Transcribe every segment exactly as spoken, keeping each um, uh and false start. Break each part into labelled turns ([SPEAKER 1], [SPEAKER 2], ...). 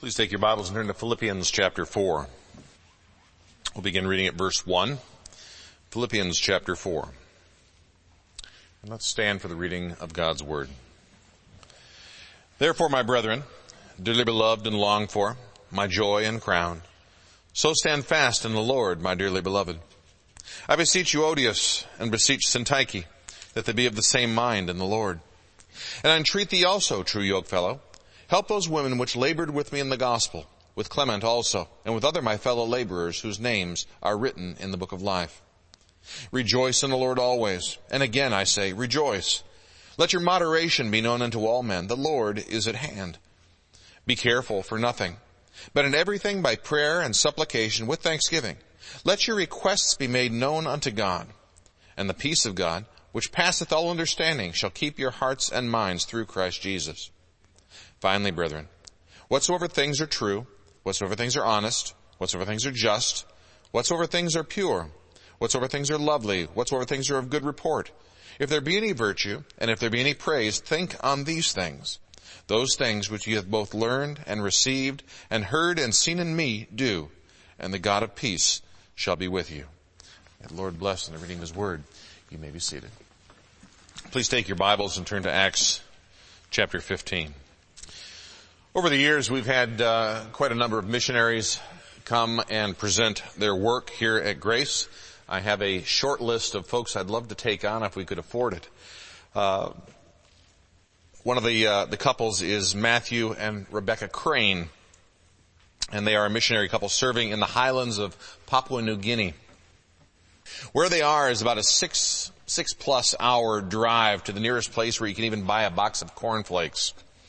[SPEAKER 1] Please take your Bibles and turn to Philippians chapter four. We'll begin reading at verse one. Philippians chapter four. And let's stand for the reading of God's Word. Therefore, my brethren, dearly beloved and longed for, my joy and crown, so stand fast in the Lord, my dearly beloved. I beseech you, Odious, and beseech Syntyche, that they be of the same mind in the Lord. And I entreat thee also, true yokefellow, help those women which labored with me in the gospel, with Clement also, and with other my fellow laborers whose names are written in the book of life. Rejoice in the Lord always. And again I say, rejoice. Let your moderation be known unto all men. The Lord is at hand. Be careful for nothing, but in everything by prayer and supplication with thanksgiving. Let your requests be made known unto God. And the peace of God, which passeth all understanding, shall keep your hearts and minds through Christ Jesus. Finally, brethren, whatsoever things are true, whatsoever things are honest, whatsoever things are just, whatsoever things are pure, whatsoever things are lovely, whatsoever things are of good report, if there be any virtue, and if there be any praise, think on these things. Those things which ye have both learned and received and heard and seen in me, do, and the God of peace shall be with you. May the Lord bless in the reading of his word. You may be seated. Please take your Bibles and turn to Acts chapter fifteen. Over the years, we've had uh, quite a number of missionaries come and present their work here at Grace. I have a short list of folks I'd love to take on if we could afford it. Uh, one of the uh, the couples is Matthew and Rebecca Crane, and they are a missionary couple serving in the highlands of Papua New Guinea. Where they are is about a six six plus hour drive to the nearest place where you can even buy a box of cornflakes.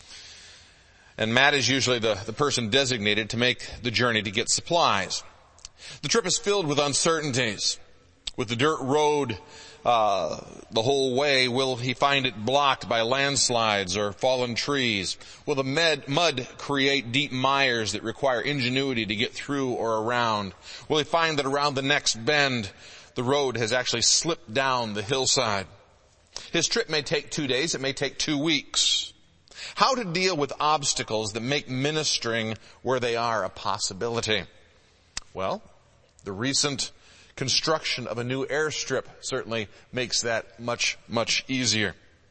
[SPEAKER 1] And Matt is usually the, the person designated to make the journey to get supplies. The trip is filled with uncertainties. With the dirt road uh the whole way, will he find it blocked by landslides or fallen trees? Will the med, mud create deep mires that require ingenuity to get through or around? Will he find that around the next bend, the road has actually slipped down the hillside? His trip may take two days. It may take two weeks. How to deal with obstacles that make ministering where they are a possibility? Well, the recent construction of a new airstrip certainly makes that much, much easier.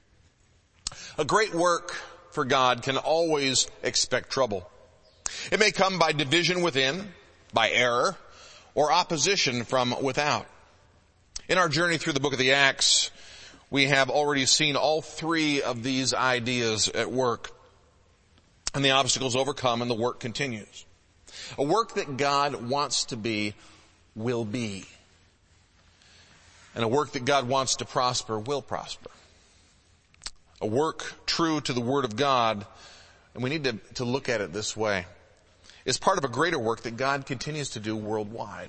[SPEAKER 1] A great work for God can always expect trouble. It may come by division within, by error, or opposition from without. In our journey through the book of the Acts, we have already seen all three of these ideas at work. And the obstacles overcome and the work continues. A work that God wants to be will be. And a work that God wants to prosper will prosper. A work true to the Word of God, and we need to, to look at it this way, is part of a greater work that God continues to do worldwide.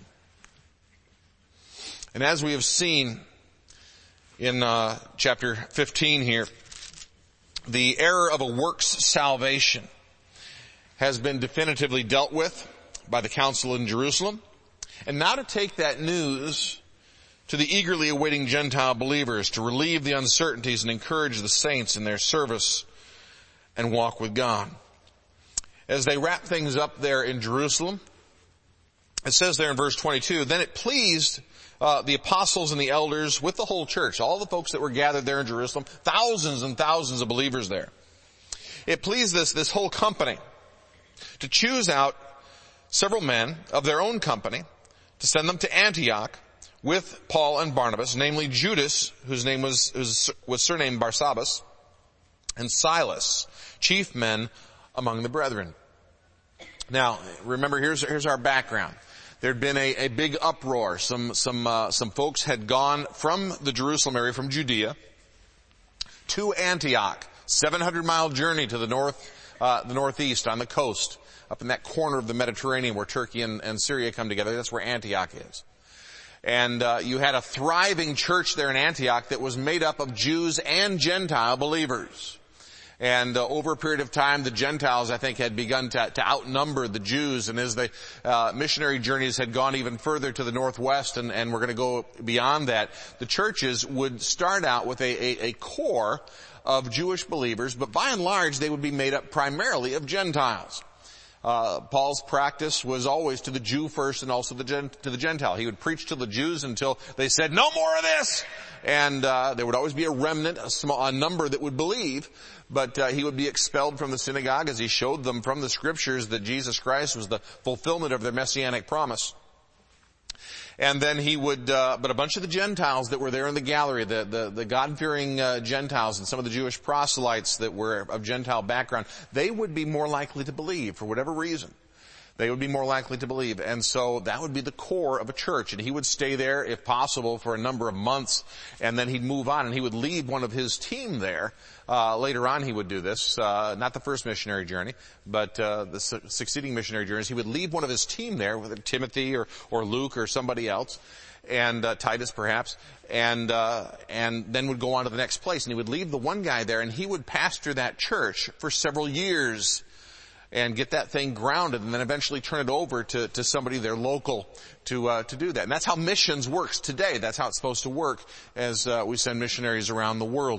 [SPEAKER 1] And as we have seen in uh, chapter fifteen here, the error of a works salvation has been definitively dealt with by the council in Jerusalem. And now to take that news to the eagerly awaiting Gentile believers, to relieve the uncertainties and encourage the saints in their service and walk with God. As they wrap things up there in Jerusalem, it says there in verse twenty-two, then it pleased Uh, the apostles and the elders with the whole church, all the folks that were gathered there in Jerusalem, thousands and thousands of believers there. It pleased this, this whole company to choose out several men of their own company to send them to Antioch with Paul and Barnabas, namely Judas, whose name was, was, was surnamed Barsabbas, and Silas, chief men among the brethren. Now, remember, here's, here's our background. There'd been a, a big uproar. Some, some, uh, some folks had gone from the Jerusalem area, from Judea, to Antioch. seven hundred mile journey to the north, uh, the northeast on the coast, up in that corner of the Mediterranean where Turkey and, and Syria come together. That's where Antioch is. And, uh, you had a thriving church there in Antioch that was made up of Jews and Gentile believers. And uh, over a period of time, the Gentiles, I think, had begun to, to outnumber the Jews. And as the uh, missionary journeys had gone even further to the northwest, and, and we're going to go beyond that, the churches would start out with a, a, a core of Jewish believers, but by and large, they would be made up primarily of Gentiles. Uh, Paul's practice was always to the Jew first and also the gen- to the Gentile. He would preach to the Jews until they said, no more of this! And uh, there would always be a remnant, a small a number that would believe, but uh, he would be expelled from the synagogue as he showed them from the scriptures that Jesus Christ was the fulfillment of their messianic promise. And then he would, uh, but a bunch of the Gentiles that were there in the gallery, the, the, the God-fearing uh, Gentiles and some of the Jewish proselytes that were of Gentile background, they would be more likely to believe for whatever reason. They would be more likely to believe. And so that would be the core of a church. And he would stay there, if possible, for a number of months. And then he'd move on and he would leave one of his team there. Uh, later on he would do this. Uh, not the first missionary journey, but, uh, the su- succeeding missionary journeys. He would leave one of his team there, whether Timothy or, or Luke or somebody else. And, uh, Titus perhaps. And, uh, and then would go on to the next place. And he would leave the one guy there and he would pastor that church for several years. And get that thing grounded, and then eventually turn it over to, to somebody there local to uh, to do that. And that's how missions works today. That's how it's supposed to work as uh, we send missionaries around the world.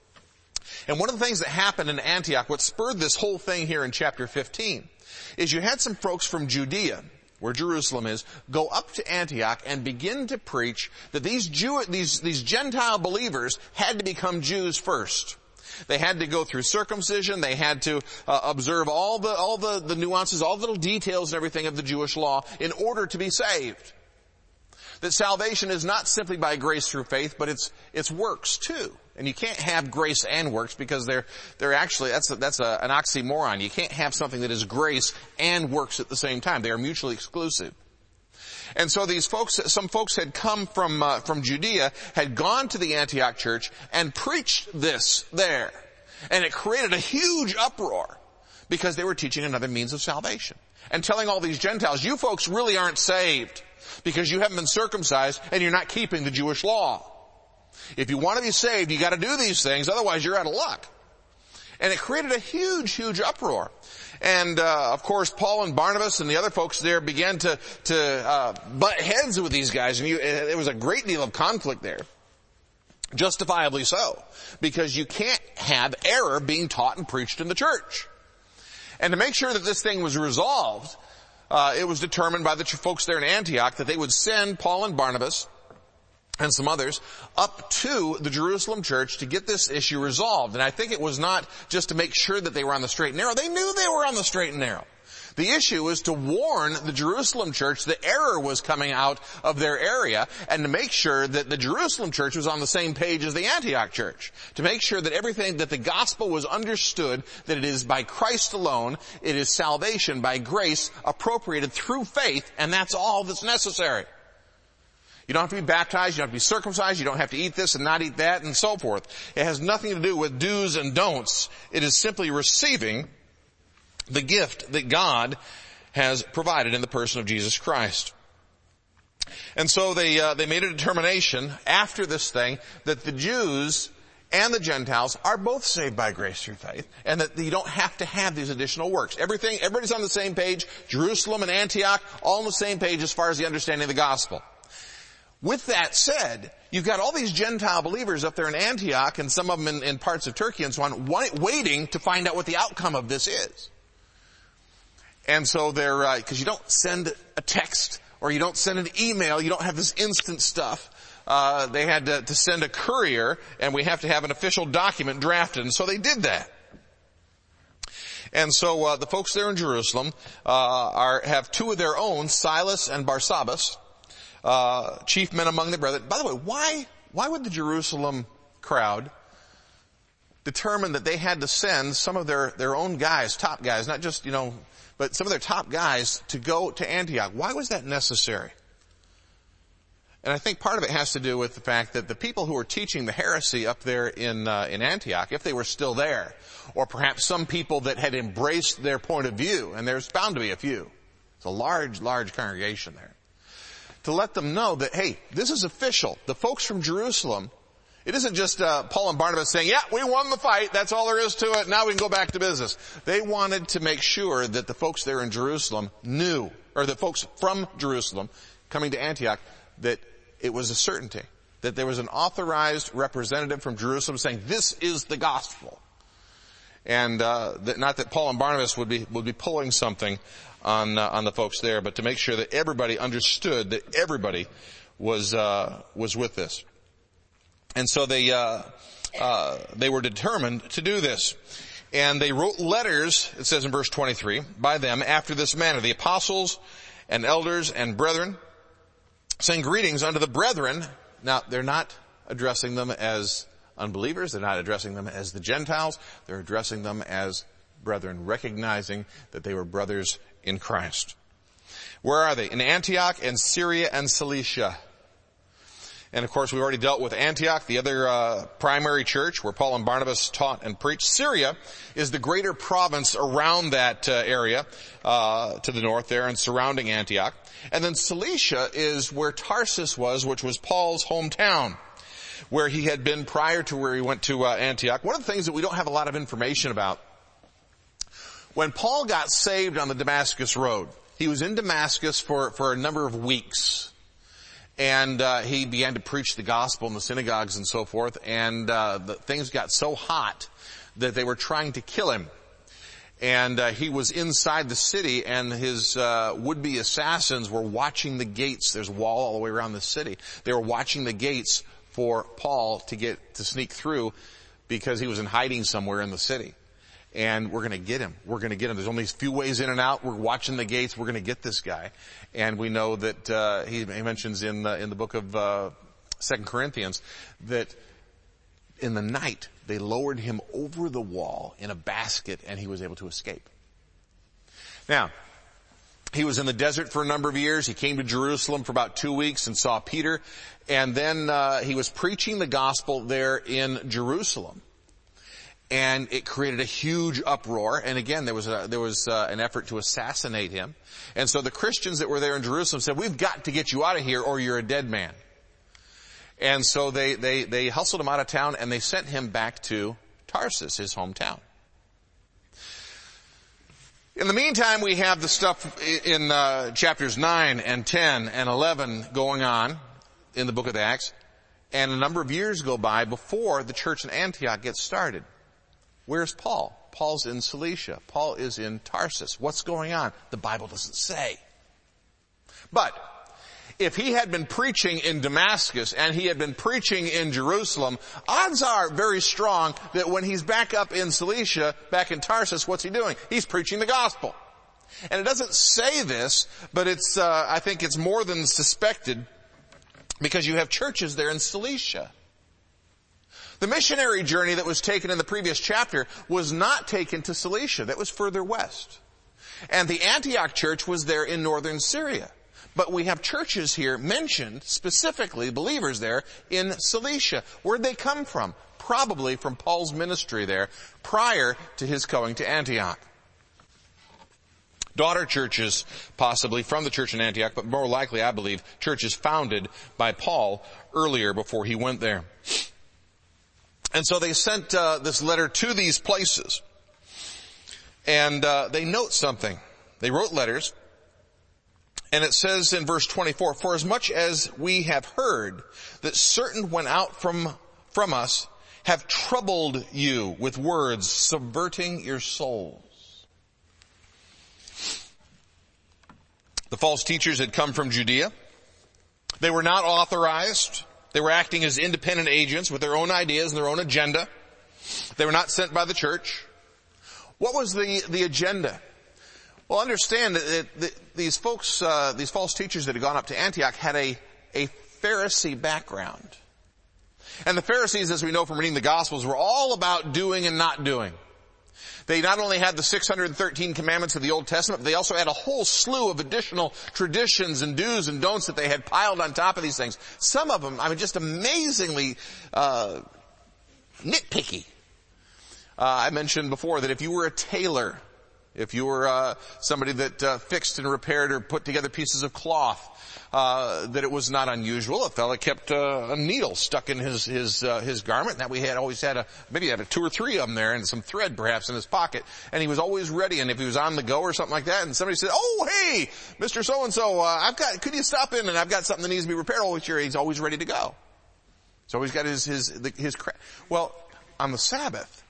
[SPEAKER 1] And one of the things that happened in Antioch, what spurred this whole thing here in chapter fifteen, is you had some folks from Judea, where Jerusalem is, go up to Antioch and begin to preach that these Jew, these these Gentile believers had to become Jews first. They had to go through circumcision. They had to uh, observe all the all the, the nuances, all the little details and everything of the Jewish law in order to be saved. That salvation is not simply by grace through faith, but it's it's works too. And you can't have grace and works because they're they're actually that's a, that's a, an oxymoron. You can't have something that is grace and works at the same time. They are mutually exclusive. And so these folks, some folks had come from, uh, from Judea, had gone to the Antioch church and preached this there. And it created a huge uproar because they were teaching another means of salvation. And telling all these Gentiles, you folks really aren't saved because you haven't been circumcised and you're not keeping the Jewish law. If you want to be saved, you got to do these things, otherwise you're out of luck. And it created a huge, huge uproar. And, uh, of course, Paul and Barnabas and the other folks there began to, to, uh, butt heads with these guys. And you, there was a great deal of conflict there. Justifiably so. Because you can't have error being taught and preached in the church. And to make sure that this thing was resolved, uh, it was determined by the folks there in Antioch that they would send Paul and Barnabas and some others up to the Jerusalem church to get this issue resolved. And I think it was not just to make sure that they were on the straight and narrow. They knew they were on the straight and narrow. The issue was to warn the Jerusalem church that error was coming out of their area and to make sure that the Jerusalem church was on the same page as the Antioch church. To make sure that everything, that the gospel was understood, that it is by Christ alone, it is salvation by grace appropriated through faith, and that's all that's necessary. You don't have to be baptized, you don't have to be circumcised, you don't have to eat this and not eat that, and so forth. It has nothing to do with do's and don'ts. It is simply receiving the gift that God has provided in the person of Jesus Christ. And so they uh, they made a determination after this thing that the Jews and the Gentiles are both saved by grace through faith, and that you don't have to have these additional works. Everything, everybody's on the same page. Jerusalem and Antioch, all on the same page as far as the understanding of the gospel. With that said, you've got all these Gentile believers up there in Antioch and some of them in, in parts of Turkey and so on, waiting to find out what the outcome of this is. And so they're, uh, cause you don't send a text or you don't send an email, you don't have this instant stuff. Uh, they had to, to send a courier and we have to have an official document drafted, and so they did that. And so, uh, the folks there in Jerusalem, uh, are, have two of their own, Silas and Barsabbas, Uh, chief men among the brethren. By the way, why, why would the Jerusalem crowd determine that they had to send some of their, their own guys, top guys, not just, you know, but some of their top guys to go to Antioch? Why was that necessary? And I think part of it has to do with the fact that the people who were teaching the heresy up there in, uh, in Antioch, if they were still there, or perhaps some people that had embraced their point of view, and there's bound to be a few. It's a large, large congregation there. To let them know that, hey, this is official. The folks from Jerusalem, it isn't just uh, Paul and Barnabas saying, yeah, we won the fight, that's all there is to it, now we can go back to business. They wanted to make sure that the folks there in Jerusalem knew, or the folks from Jerusalem coming to Antioch, that it was a certainty, that there was an authorized representative from Jerusalem saying, this is the gospel. And uh, that, not that Paul and Barnabas would be would be pulling something on uh, on the folks there, but to make sure that everybody understood that everybody was uh, was with this. And so they uh, uh, they were determined to do this. And they wrote letters, it says in verse twenty-three, by them after this manner, the apostles and elders and brethren, saying greetings unto the brethren. Now, they're not addressing them as unbelievers. They're not addressing them as the Gentiles. They're addressing them as brethren, recognizing that they were brothers in Christ. Where are they? In Antioch and Syria and Cilicia. And of course, we've already dealt with Antioch, the other uh, primary church where Paul and Barnabas taught and preached. Syria is the greater province around that uh, area, uh, to the north there and surrounding Antioch. And then Cilicia is where Tarsus was, which was Paul's hometown, where he had been prior to where he went to uh, Antioch. One of the things that we don't have a lot of information about, when Paul got saved on the Damascus Road, he was in Damascus for, for a number of weeks. And uh, he began to preach the gospel in the synagogues and so forth, and uh, the things got so hot that they were trying to kill him. And uh, he was inside the city, and his uh, would-be assassins were watching the gates. There's a wall all the way around the city. They were watching the gates for Paul to get to sneak through because he was in hiding somewhere in the city. And we're going to get him. We're going to get him. There's only a few ways in and out. We're watching the gates. We're going to get this guy. And we know that uh, he, he mentions in the, in the book of uh, Second Corinthians that in the night they lowered him over the wall in a basket, and he was able to escape. Now, he was in the desert for a number of years. He came to Jerusalem for about two weeks and saw Peter, and then uh, he was preaching the gospel there in Jerusalem. And it created a huge uproar. And again, there was a, there was uh, an effort to assassinate him. And so the Christians that were there in Jerusalem said, "We've got to get you out of here, or you're a dead man." And so they they they hustled him out of town, and they sent him back to Tarsus, his hometown. In the meantime, we have the stuff in uh, chapters nine and ten and eleven going on in the book of Acts, and a number of years go by before the church in Antioch gets started. Where's Paul? Paul's in Cilicia. Paul is in Tarsus. What's going on? The Bible doesn't say. But if he had been preaching in Damascus and he had been preaching in Jerusalem, odds are very strong that when he's back up in Cilicia, back in Tarsus, what's he doing? He's preaching the gospel. And it doesn't say this, but it's, uh, I think it's more than suspected because you have churches there in Cilicia. The missionary journey that was taken in the previous chapter was not taken to Cilicia. That was further west. And the Antioch church was there in northern Syria. But we have churches here mentioned, specifically believers there, in Cilicia. Where'd they come from? Probably from Paul's ministry there prior to his going to Antioch. Daughter churches, possibly, from the church in Antioch, but more likely, I believe, churches founded by Paul earlier before he went there. And so they sent uh, this letter to these places. And uh, they note something. They wrote letters. And it says in verse twenty-four, "For as much as we have heard that certain went out from, from us, have troubled you with words, subverting your souls." The false teachers had come from Judea. They were not authorized. They were acting as independent agents with their own ideas and their own agenda. They were not sent by the church. What was the, the agenda? Well, understand that, that these folks, uh, these false teachers that had gone up to Antioch had a, a Pharisee background. And the Pharisees, as we know from reading the Gospels, were all about doing and not doing. They not only had the six hundred thirteen commandments of the Old Testament, but they also had a whole slew of additional traditions and do's and don'ts that they had piled on top of these things. Some of them, I mean, just amazingly uh nitpicky. Uh, I mentioned before that if you were a tailor, if you were uh somebody that uh, fixed and repaired or put together pieces of cloth, uh that it was not unusual. A fella kept uh, a needle stuck in his his uh, his garment. That we had always had a maybe he had a two or three of them there, and some thread perhaps in his pocket. And he was always ready. And if he was on the go or something like that, and somebody said, "Oh, hey, Mister So and So, I've got. Could you stop in? And I've got something that needs to be repaired." Always here, he's always ready to go. He's always got his his his. Cra- well, on the Sabbath,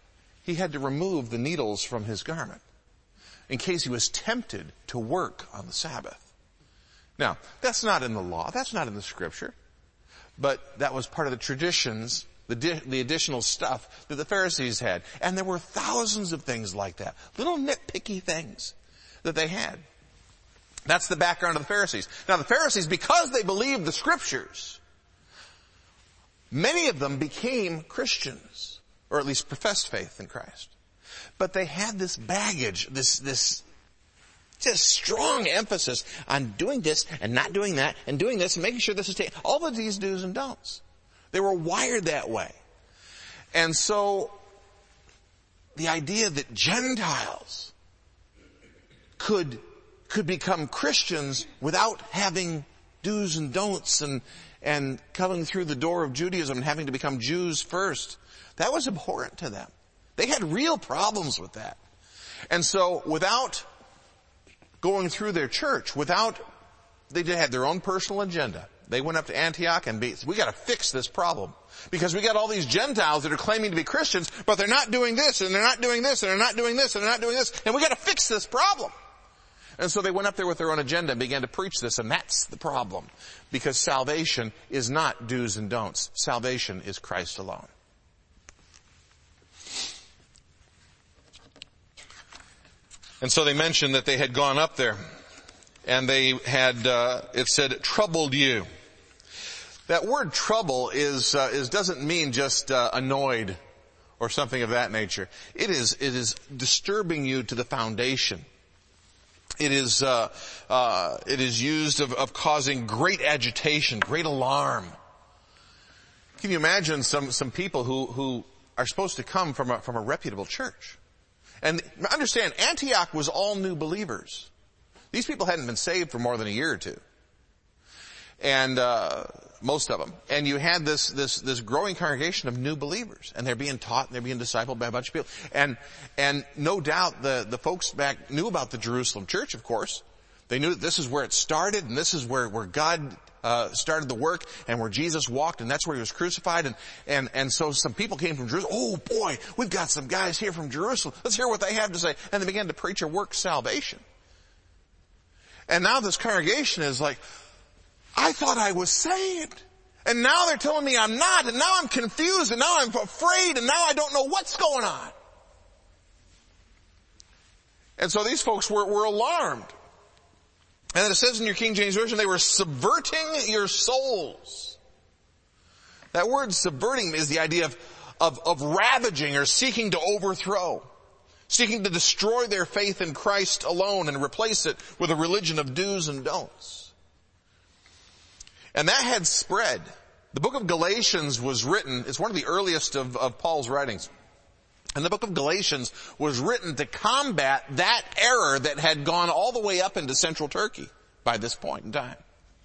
[SPEAKER 1] he had to remove the needles from his garment in case he was tempted to work on the Sabbath. Now, that's not in the law. That's not in the scripture. But that was part of the traditions, the, di- the additional stuff that the Pharisees had. And there were thousands of things like that. Little nitpicky things that they had. That's the background of the Pharisees. Now the Pharisees, because they believed the scriptures, many of them became Christians, or at least professed faith in Christ. But they had this baggage, this, this just strong emphasis on doing this and not doing that and doing this and making sure this is taken. All of these do's and don'ts. They were wired that way. And so the idea that Gentiles could could become Christians without having do's and don'ts and and coming through the door of Judaism and having to become Jews first, that was abhorrent to them. They had real problems with that. And so without going through their church, without, they did have their own personal agenda. They went up to Antioch and be, we got to fix this problem. Because we got all these Gentiles that are claiming to be Christians, but they're not doing this, and they're not doing this, and they're not doing this, and they're not doing this, and we got to fix this problem. And so they went up there with their own agenda and began to preach this, and that's the problem. Because salvation is not do's and don'ts. Salvation is Christ alone. And so they mentioned that they had gone up there, and they had, uh, it said, troubled you. That word trouble is, uh, is, doesn't mean just, uh, annoyed or something of that nature. It is, it is disturbing you to the foundation. It is, uh, uh, it is used of, of causing great agitation, great alarm. Can you imagine some, some people who, who are supposed to come from a, from a reputable church? And understand, Antioch was all new believers. These people hadn't been saved for more than a year or two. And, uh, most of them. And you had this, this, this growing congregation of new believers. And they're being taught and they're being discipled by a bunch of people. And, and no doubt the, the folks back knew about the Jerusalem church, of course. They knew that this is where it started and this is where, where God, uh, started the work and where Jesus walked and that's where he was crucified. And, and, and so some people came from Jerusalem. Oh boy, we've got some guys here from Jerusalem. Let's hear what they have to say. And they began to preach a work salvation. And now this congregation is like, I thought I was saved. And now they're telling me I'm not. And now I'm confused. And now I'm afraid. And now I don't know what's going on. And so these folks were, were alarmed. And then it says in your King James Version, they were subverting your souls. That word subverting is the idea of, of, of ravaging or seeking to overthrow. Seeking to destroy their faith in Christ alone and replace it with a religion of do's and don'ts. And that had spread. The book of Galatians was written, it's one of the earliest of, of Paul's writings. And the book of Galatians was written to combat that error that had gone all the way up into central Turkey by this point in time.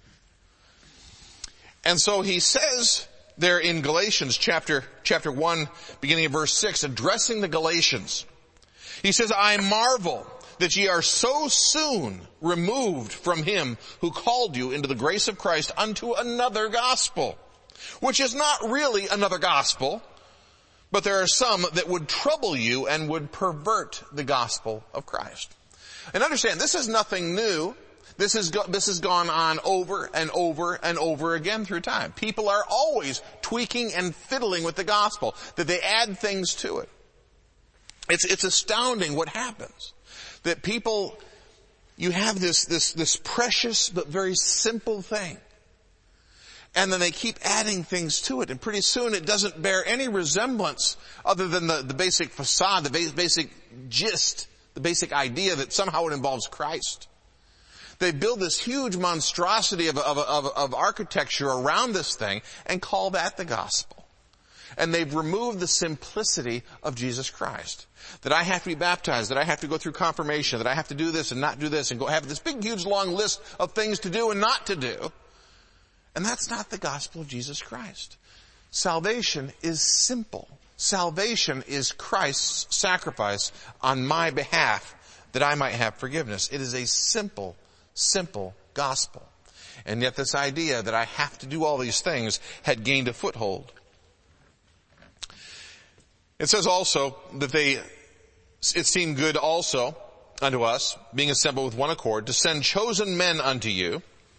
[SPEAKER 1] And so he says there in Galatians chapter, chapter one, beginning of verse six, addressing the Galatians, he says, I marvel that ye are so soon removed from him who called you into the grace of Christ unto another gospel, which is not really another gospel, but there are some that would trouble you and would pervert the gospel of Christ. And understand, this is nothing new. This is, go- this has gone on over and over and over again through time. People are always tweaking and fiddling with the gospel, that they add things to it. It's, it's astounding what happens. That people, you have this, this, this precious but very simple thing. And then they keep adding things to it. And pretty soon it doesn't bear any resemblance other than the, the basic facade, the basic gist, the basic idea that somehow it involves Christ. They build this huge monstrosity of, of, of, of architecture around this thing and call that the gospel. And they've removed the simplicity of Jesus Christ. That I have to be baptized, that I have to go through confirmation, that I have to do this and not do this and go have this big, huge, long list of things to do and not to do. And that's not the gospel of Jesus Christ. Salvation is simple. Salvation is Christ's sacrifice on my behalf that I might have forgiveness. It is a simple, simple gospel. And yet this idea that I have to do all these things had gained a foothold. It says also that they, it seemed good also unto us, being assembled with one accord, to send chosen men unto you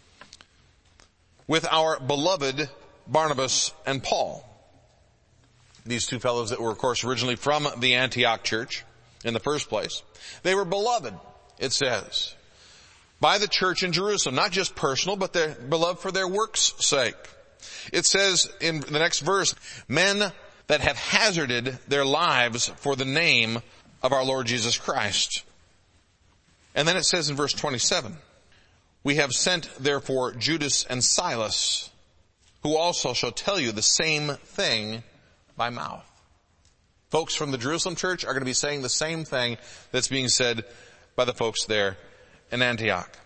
[SPEAKER 1] with our beloved Barnabas and Paul. These two fellows that were, of course, originally from the Antioch church in the first place. They were beloved, it says, by the church in Jerusalem. Not just personal, but they're beloved for their work's sake. It says in the next verse, men that have hazarded their lives for the name of our Lord Jesus Christ. And then it says in verse twenty-seven, we have sent therefore Judas and Silas, who also shall tell you the same thing by mouth. Folks from the Jerusalem church are going to be saying the same thing that's being said by the folks there in Antioch.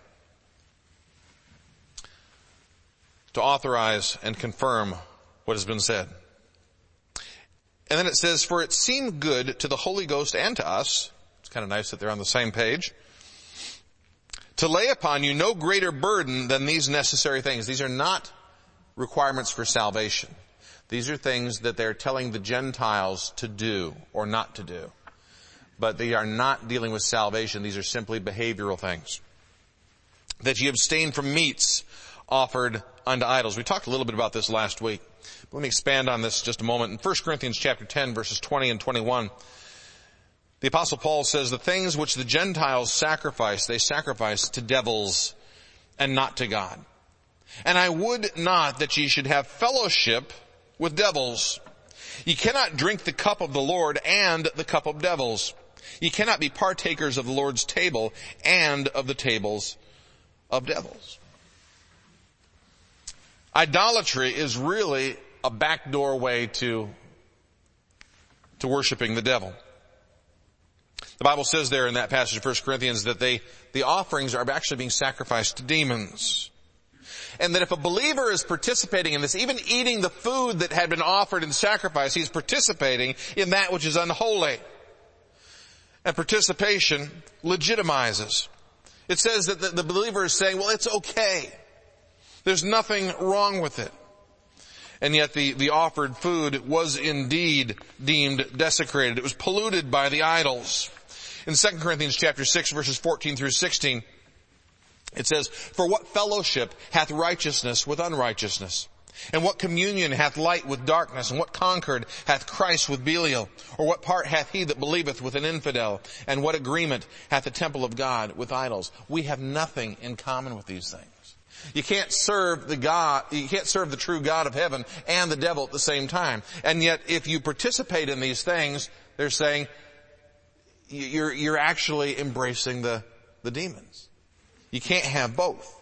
[SPEAKER 1] To authorize and confirm what has been said. And then it says, for it seemed good to the Holy Ghost and to us, it's kind of nice that they're on the same page, to lay upon you no greater burden than these necessary things. These are not requirements for salvation. These are things that they're telling the Gentiles to do or not to do. But they are not dealing with salvation. These are simply behavioral things. That ye abstain from meats offered unto idols. We talked a little bit about this last week. Let me expand on this just a moment. In First Corinthians chapter ten, verses twenty and twenty-one, the Apostle Paul says, the things which the Gentiles sacrifice, they sacrifice to devils and not to God. And I would not that ye should have fellowship with devils. Ye cannot drink the cup of the Lord and the cup of devils. Ye cannot be partakers of the Lord's table and of the tables of devils. Idolatry is really a backdoor way to, to worshiping the devil. The Bible says there in that passage of First Corinthians that they, the offerings are actually being sacrificed to demons. And that if a believer is participating in this, even eating the food that had been offered in sacrifice, he's participating in that which is unholy. And participation legitimizes. It says that the, the believer is saying, well, it's okay. There's nothing wrong with it. And yet the, the offered food was indeed deemed desecrated. It was polluted by the idols. In Second Corinthians chapter six, verses fourteen through sixteen, it says, for what fellowship hath righteousness with unrighteousness? And what communion hath light with darkness? And what concord hath Christ with Belial? Or what part hath he that believeth with an infidel? And what agreement hath the temple of God with idols? We have nothing in common with these things. You can't serve the God, you can't serve the true God of heaven and the devil at the same time. And yet if you participate in these things, they're saying you're, you're actually embracing the, the demons. You can't have both.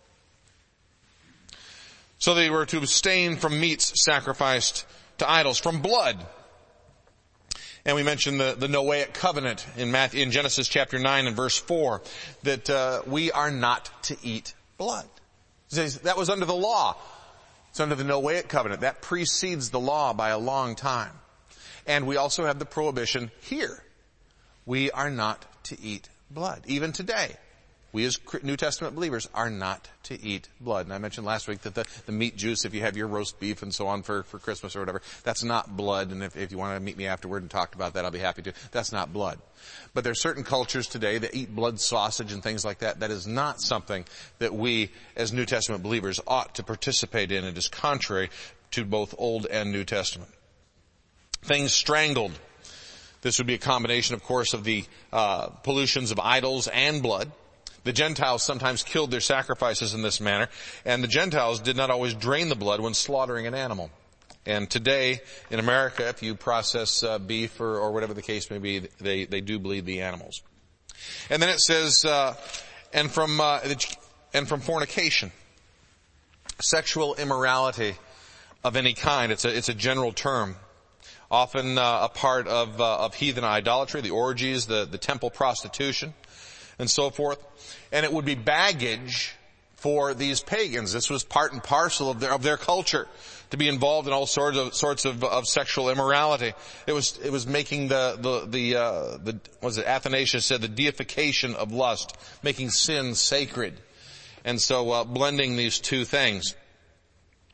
[SPEAKER 1] So they were to abstain from meats sacrificed to idols, from blood. And we mentioned the, the Noahic covenant in Matthew, in Genesis chapter nine and verse four, that uh, we are not to eat blood. That was under the law. It's under the Noahic covenant. That precedes the law by a long time. And we also have the prohibition here. We are not to eat blood. Even today, we as New Testament believers are not to eat blood. And I mentioned last week that the, the meat juice, if you have your roast beef and so on for, for Christmas or whatever, that's not blood. And if, if you want to meet me afterward and talk about that, I'll be happy to. That's not blood. But there are certain cultures today that eat blood sausage and things like that. That is not something that we as New Testament believers ought to participate in. It is contrary to both Old and New Testament. Things strangled. This would be a combination, of course, of the uh, pollutions of idols and blood. The Gentiles sometimes killed their sacrifices in this manner, and the Gentiles did not always drain the blood when slaughtering an animal. And today, in America, if you process uh, beef or, or whatever the case may be, they, they do bleed the animals. And then it says, uh, and from, uh, and from fornication, sexual immorality of any kind. It's a, it's a general term. Often uh, a part of, uh, of heathen idolatry, the orgies, the, the temple prostitution, and so forth. And it would be baggage for these pagans. This was part and parcel of their, of their culture, to be involved in all sorts of, sorts of, of sexual immorality. It was, it was making the, the, the, uh, the, what was it, Athanasius said, the deification of lust, making sin sacred. And so, uh, blending these two things.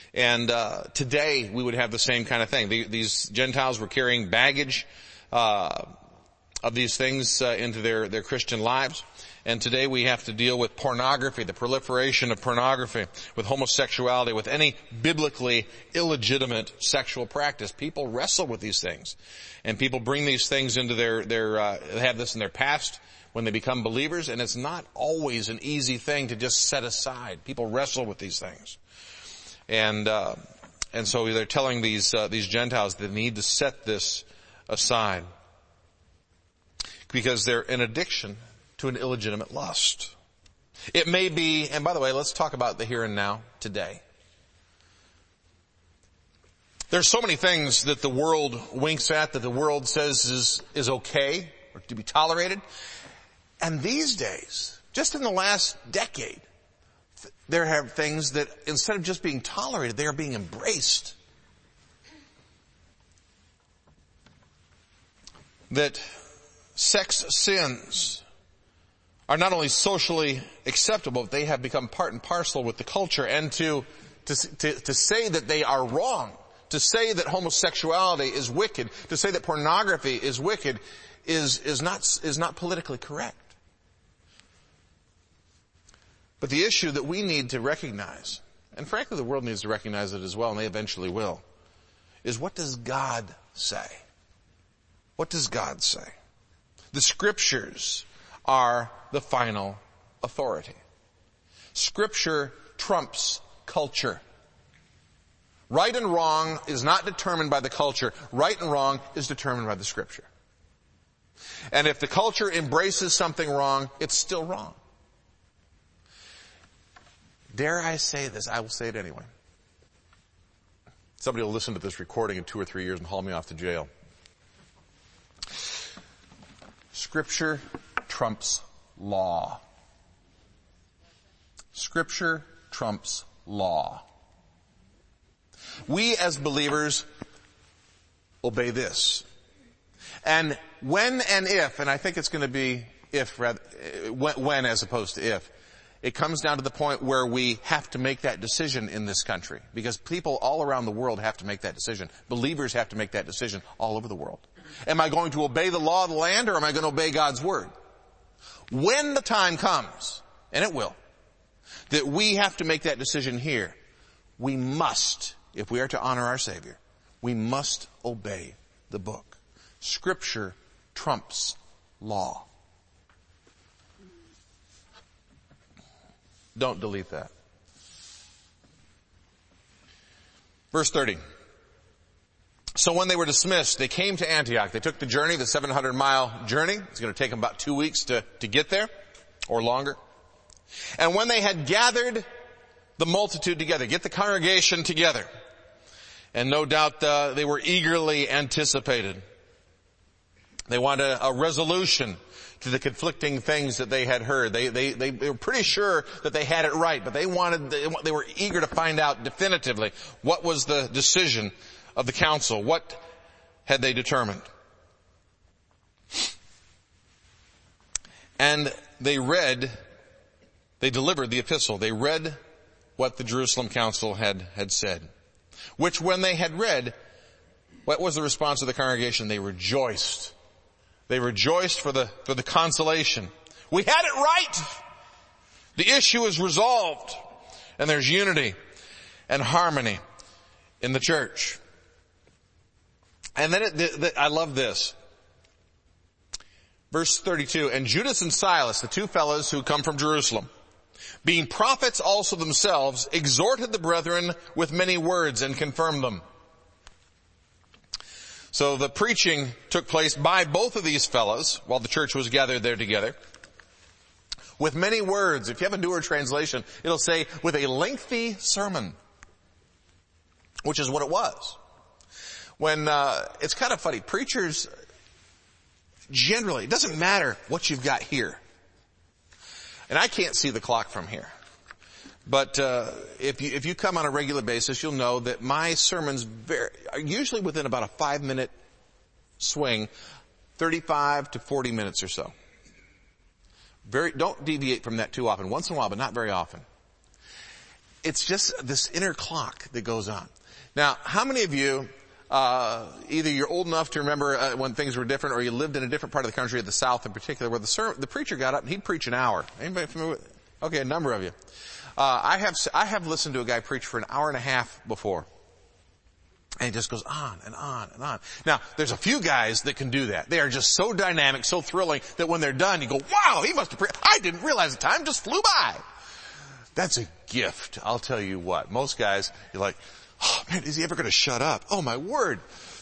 [SPEAKER 1] And uh today we would have the same kind of thing. The, these Gentiles were carrying baggage uh of these things uh, into their, their Christian lives. And today we have to deal with pornography, the proliferation of pornography, with homosexuality, with any biblically illegitimate sexual practice. People wrestle with these things. And people bring these things into their, their uh, they have this in their past when they become believers, and it's not always an easy thing to just set aside. People wrestle with these things. And, uh, and so they're telling these, uh, these Gentiles they need to set this aside, because they're an addiction to an illegitimate lust. It may be, and by the way, let's talk about the here and now today. There's so many things that the world winks at, that the world says is, is okay, or to be tolerated. And these days, just in the last decade, there have things that instead of just being tolerated, they are being embraced. That sex sins are not only socially acceptable, but they have become part and parcel with the culture. And to, to, to, to say that they are wrong, to say that homosexuality is wicked, to say that pornography is wicked, is, is not, is not politically correct. But the issue that we need to recognize, and frankly the world needs to recognize it as well, and they eventually will, is what does God say? What does God say? The Scriptures are the final authority. Scripture trumps culture. Right and wrong is not determined by the culture. Right and wrong is determined by the Scripture. And if the culture embraces something wrong, it's still wrong. Dare I say this? I will say it anyway. Somebody will listen to this recording in two or three years and haul me off to jail. Scripture trumps law. Scripture trumps law. We as believers obey this. And when and if, and I think it's going to be if rather, when, when as opposed to if, it comes down to the point where we have to make that decision in this country. Because people all around the world have to make that decision. Believers have to make that decision all over the world. Am I going to obey the law of the land, or am I going to obey God's word? When the time comes, and it will, that we have to make that decision here, we must, if we are to honor our Savior, we must obey the book. Scripture trumps law. Don't delete that. Verse thirty. So when they were dismissed, they came to Antioch. They took the journey, the seven hundred mile journey. It's going to take them about two weeks to, to get there, or longer. And when they had gathered the multitude together, get the congregation together, and no doubt uh, they were eagerly anticipated. They wanted a, a resolution to the conflicting things that they had heard. They, they, they, they were pretty sure that they had it right, but they wanted, they, they were eager to find out definitively what was the decision of the council. What had they determined? And they read, they delivered the epistle. They read what the Jerusalem council had, had said. Which when they had read, what was the response of the congregation? They rejoiced. They rejoiced for the, for the consolation. We had it right! The issue is resolved. And there's unity and harmony in the church. And then it, the, the, I love this. Verse thirty-two, and Judas and Silas, the two fellows who come from Jerusalem, being prophets also themselves, exhorted the brethren with many words and confirmed them. So the preaching took place by both of these fellows while the church was gathered there together. With many words. If you have a newer translation, it'll say with a lengthy sermon. Which is what it was. When, uh, it's kind of funny. Preachers, generally, it doesn't matter what you've got here. And I can't see the clock from here. But, uh, if you, if you come on a regular basis, you'll know that my sermons very, are usually within about a five minute swing, thirty-five to forty minutes or so. Very, don't deviate from that too often. Once in a while, but not very often. it's just this inner clock that goes on. Now, how many of you, uh, either you're old enough to remember uh, when things were different, or you lived in a different part of the country, the South in particular, where the, ser- the preacher got up and he'd preach an hour? Anybody familiar with? Okay, a number of you. Uh, I have, I have listened to a guy preach for an hour and a half before. And he just goes on and on and on. Now, there's a few guys that can do that. They are just so dynamic, so thrilling, that when they're done, you go, wow, he must have preached. I didn't realize the time just flew by. That's a gift. I'll tell you what. Most guys, you're like, oh man, is he ever going to shut up? Oh my word.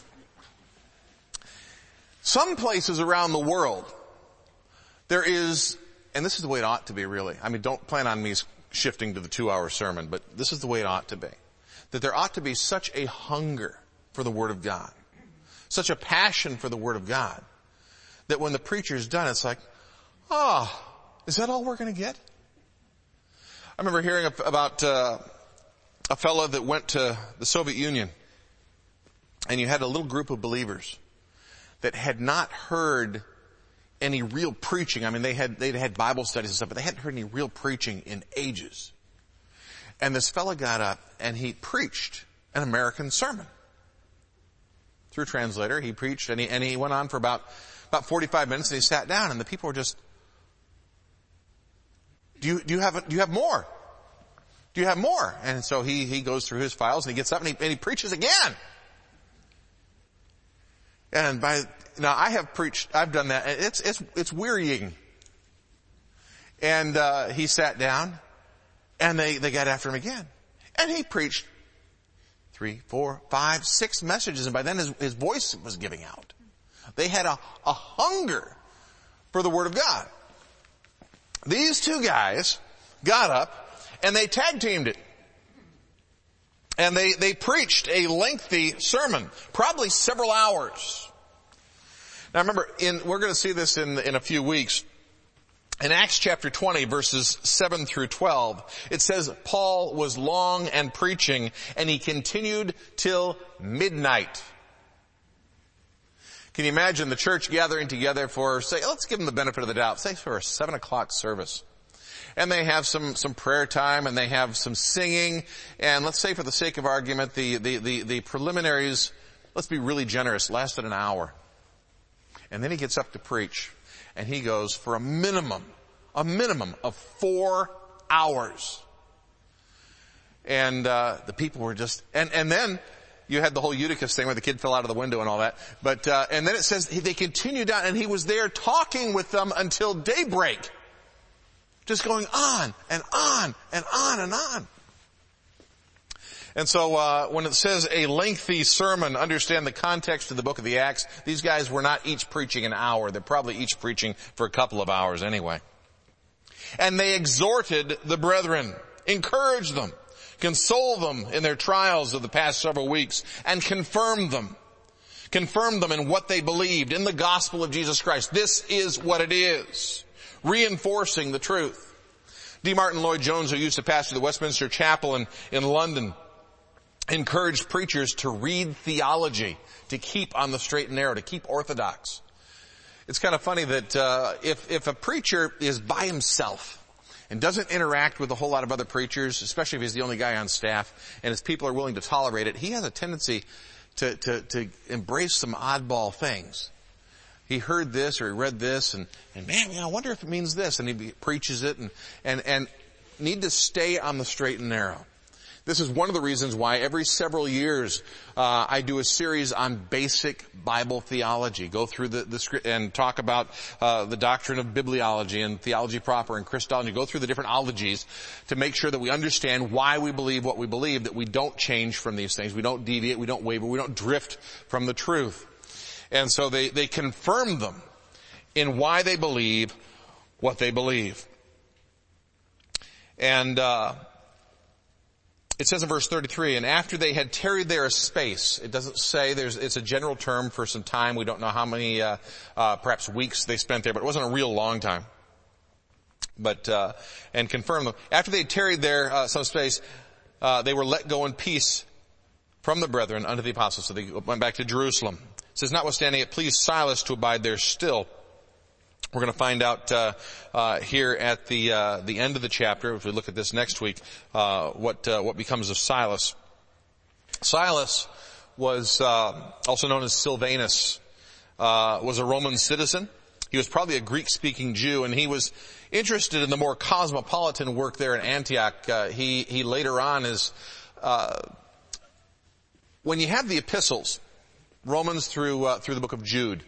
[SPEAKER 1] Some places around the world, there is, and this is the way it ought to be really. I mean, don't plan on me shifting to the two hour sermon, but this is the way it ought to be. That there ought to be such a hunger for the Word of God, such a passion for the Word of God, that when the preacher's done, it's like, oh, is that all we're going to get? I remember hearing about uh, a fellow that went to the Soviet Union, and you had a little group of believers that had not heard any real preaching. I mean, they had they'd had Bible studies and stuff, but they hadn't heard any real preaching in ages. And this fellow got up and he preached an American sermon. Through a translator, he preached and he, and he went on for about, about forty-five minutes, and he sat down, and the people were just, do you, do you have, do you have more? Do you have more? And so he, he goes through his files and he gets up and he, and he preaches again. And by, now I have preached, I've done that. It's, it's, it's wearying. And, uh, he sat down. And they, they got after him again. And he preached three, four, five, six messages. And by then his, his voice was giving out. They had a, a hunger for the Word of God. These two guys got up and they tag teamed it. And they, they preached a lengthy sermon, probably several hours. Now remember, in, we're going to see this in, in a few weeks. In Acts chapter twenty, verses seven through twelve, it says, Paul was long and preaching, and he continued till midnight. Can you imagine the church gathering together for, say, let's give them the benefit of the doubt, say for a seven o'clock service. And they have some, some prayer time, and they have some singing, and let's say for the sake of argument, the, the, the, the preliminaries, let's be really generous, lasted an hour. And then he gets up to preach. And he goes for a minimum, a minimum of four hours. And, uh, the people were just, and, and then you had the whole Eutychus thing where the kid fell out of the window and all that. But, uh, and then it says they continued on, and he was there talking with them until daybreak. Just going on and on and on and on. And so, uh, when it says a lengthy sermon, understand the context of the book of the Acts. These guys were not each preaching an hour. They're probably each preaching for a couple of hours anyway. And they exhorted the brethren, encouraged them, consoled them in their trials of the past several weeks, and confirmed them. Confirmed them in what they believed, in the gospel of Jesus Christ. This is what it is. Reinforcing the truth. D. Martin Lloyd-Jones, who used to pastor the Westminster Chapel in, in London, encouraged preachers to read theology, to keep on the straight and narrow, to keep orthodox. It's kind of funny that uh, if if a preacher is by himself and doesn't interact with a whole lot of other preachers, especially if he's the only guy on staff, and his people are willing to tolerate it, he has a tendency to to, to embrace some oddball things. He heard this or he read this, and, and man, you know, I wonder if it means this, and he preaches it, and and and need to stay on the straight and narrow. This is one of the reasons why every several years uh, I do a series on basic Bible theology. Go through the, the script and talk about uh, the doctrine of bibliology and theology proper and Christology. Go through the different ologies to make sure that we understand why we believe what we believe, that we don't change from these things. We don't deviate, we don't waver, we don't drift from the truth. And so they, they confirm them in why they believe what they believe. And uh it says in verse thirty-three, and after they had tarried there a space, it doesn't say, there's, it's a general term for some time. We don't know how many, uh, uh, perhaps weeks they spent there, but it wasn't a real long time. But, uh, and confirm them. After they had tarried there, uh, some space, uh, they were let go in peace from the brethren unto the apostles. So they went back to Jerusalem. It says, notwithstanding it pleased Silas to abide there still. We're going to find out uh, uh, here at the uh, the end of the chapter, if we look at this next week, uh, what uh, what becomes of Silas. Silas was uh, also known as Silvanus, uh, was a Roman citizen. He was probably a Greek-speaking Jew, and he was interested in the more cosmopolitan work there in Antioch. Uh, he he later on is, uh, when you have the epistles, Romans through uh, through the book of Jude,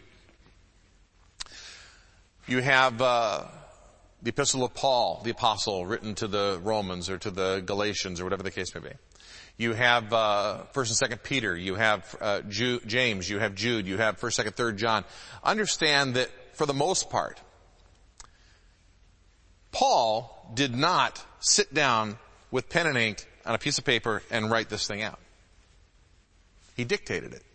[SPEAKER 1] you have uh, the epistle of Paul, the apostle, written to the Romans or to the Galatians or whatever the case may be. You have uh, First and Second Peter. You have uh, Ju- James. You have Jude. You have First, Second, Third John. Understand that for the most part, Paul did not sit down with pen and ink on a piece of paper and write this thing out. He dictated it.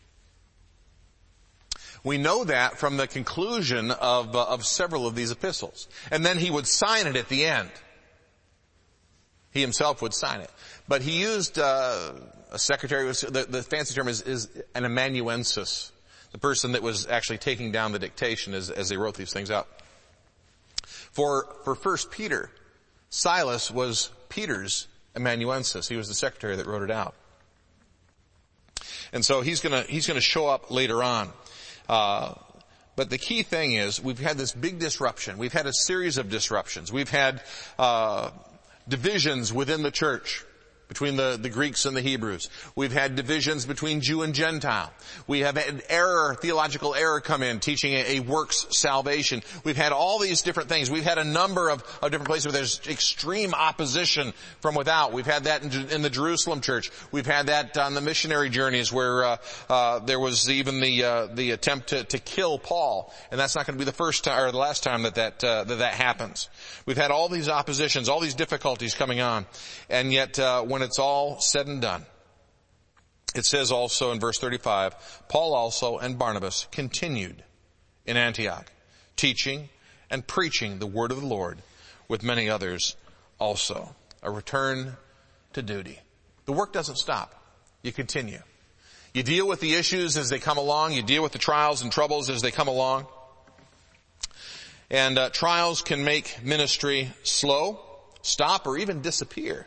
[SPEAKER 1] We know that from the conclusion of uh, of several of these epistles. And then he would sign it at the end. He himself would sign it. But he used uh, a secretary. The, the fancy term is, is an amanuensis, the person that was actually taking down the dictation as, as they wrote these things out. For for First Peter, Silas was Peter's amanuensis. He was the secretary that wrote it out. And so he's gonna he's gonna show up later on. Uh, but the key thing is we've had this big disruption. We've had a series of disruptions. We've had uh, divisions within the church between the, the Greeks and the Hebrews. We've had divisions between Jew and Gentile. We have had error, theological error come in, teaching a, a works salvation. We've had all these different things. We've had a number of, of different places where there's extreme opposition from without. We've had that in, in the Jerusalem church. We've had that on the missionary journeys where uh, uh, there was even the uh, the attempt to, to kill Paul. And that's not going to be the first time or the last time that that, uh, that that happens. We've had all these oppositions, all these difficulties coming on. And yet uh, when it's all said and done, it says also in verse thirty-five, Paul also and Barnabas continued in Antioch, teaching and preaching the word of the Lord with many others also. A return to duty. The work doesn't stop. You continue. You deal with the issues as they come along. You deal with the trials and troubles as they come along. And uh, trials can make ministry slow, stop, or even disappear.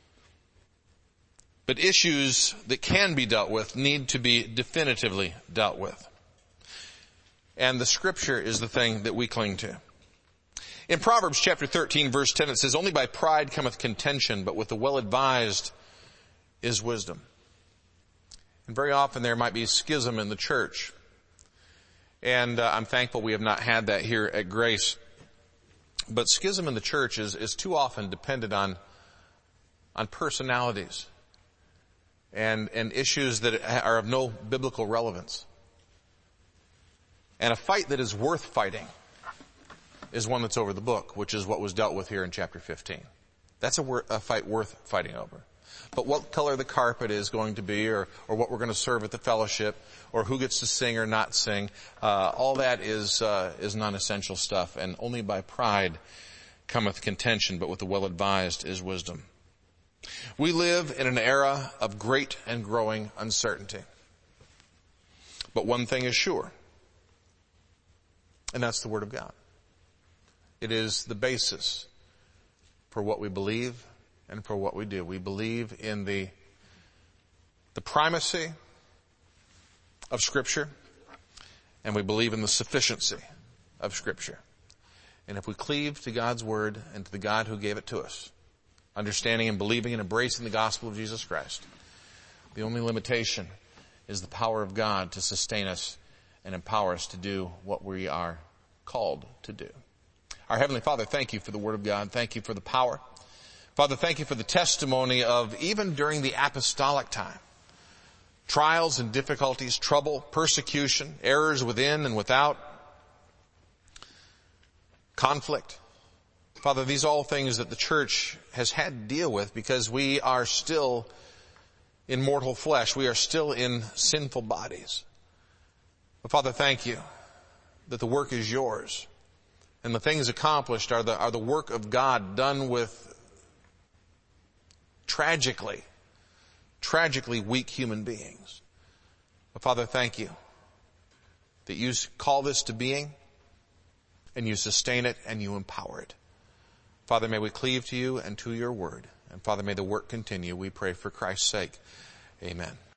[SPEAKER 1] But issues that can be dealt with need to be definitively dealt with. And the scripture is the thing that we cling to. In Proverbs chapter thirteen verse ten it says, only by pride cometh contention, but with the well-advised is wisdom. And very often there might be schism in the church. And uh, I'm thankful we have not had that here at Grace. But schism in the church is, is too often dependent on, on personalities and, and issues that are of no biblical relevance. And a fight that is worth fighting is one that's over the book, which is what was dealt with here in chapter fifteen. That's a, wor- a fight worth fighting over. But what color the carpet is going to be, or, or what we're going to serve at the fellowship, or who gets to sing or not sing, uh, all that is, uh, is non-essential stuff. And only by pride cometh contention, but with the well-advised is wisdom. We live in an era of great and growing uncertainty. But one thing is sure, and that's the Word of God. It is the basis for what we believe and for what we do. We believe in the, the primacy of Scripture, and we believe in the sufficiency of Scripture. And if we cleave to God's Word and to the God who gave it to us, understanding and believing and embracing the gospel of Jesus Christ, the only limitation is the power of God to sustain us and empower us to do what we are called to do. Our Heavenly Father, thank you for the Word of God. Thank you for the power. Father, thank you for the testimony of even during the apostolic time, trials and difficulties, trouble, persecution, errors within and without, conflict. Father, these are all things that the church has had to deal with because we are still in mortal flesh. We are still in sinful bodies. But Father, thank you that the work is yours and the things accomplished are the, are the work of God done with tragically, tragically weak human beings. But Father, thank you that you call this to being and you sustain it, and you empower it. Father, may we cleave to you and to your word. And Father, may the work continue. We pray for Christ's sake. Amen.